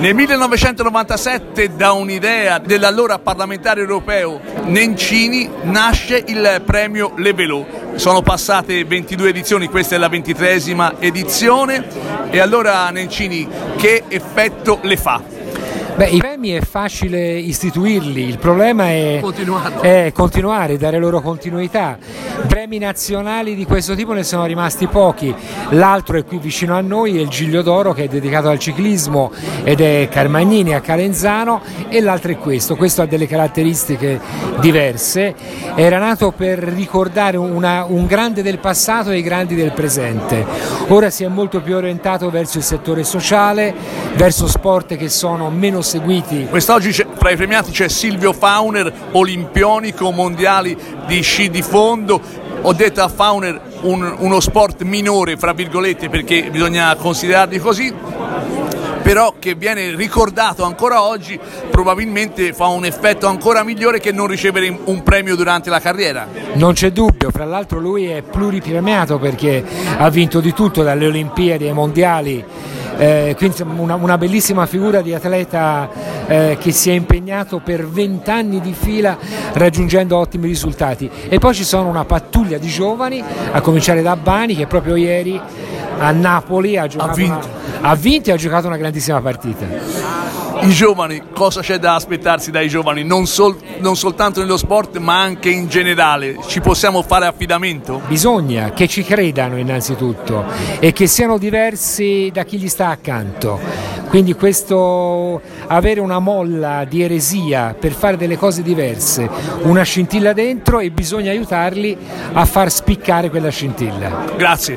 Nel 1997, da un'idea dell'allora parlamentare europeo Nencini, nasce il premio Le Vélo. Sono passate 22 edizioni, questa è la 23esima edizione. E allora Nencini, che effetto le fa? I premi è facile istituirli, il problema è continuare, dare loro continuità. Premi nazionali di questo tipo ne sono rimasti pochi, l'altro è qui vicino a noi, è il Giglio d'Oro, che è dedicato al ciclismo ed è Carmagnini a Calenzano, e l'altro è questo ha delle caratteristiche diverse, era nato per ricordare un grande del passato e i grandi del presente. Ora si è molto più orientato verso il settore sociale, verso sport che sono meno seguiti. Quest'oggi fra i premiati c'è Silvio Fauner, olimpionico, mondiali di sci di fondo. Ho detto a Fauner uno sport minore, fra virgolette, perché bisogna considerarli così, però che viene ricordato ancora oggi, probabilmente fa un effetto ancora migliore che non ricevere un premio durante la carriera. Non c'è dubbio, fra l'altro lui è pluripremiato perché ha vinto di tutto, dalle Olimpiadi ai mondiali, quindi una bellissima figura di atleta che si è impegnato per 20 anni di fila raggiungendo ottimi risultati. E poi ci sono una pattuglia di giovani, a cominciare da Bani, che proprio ieri a Napoli ha vinto e ha giocato una grandissima partita. I giovani, cosa c'è da aspettarsi dai giovani? Non soltanto nello sport, ma anche in generale. Ci possiamo fare affidamento? Bisogna che ci credano innanzitutto e che siano diversi da chi gli sta accanto. Quindi questo, avere una molla di eresia per fare delle cose diverse, una scintilla dentro, e bisogna aiutarli a far spiccare quella scintilla. Grazie.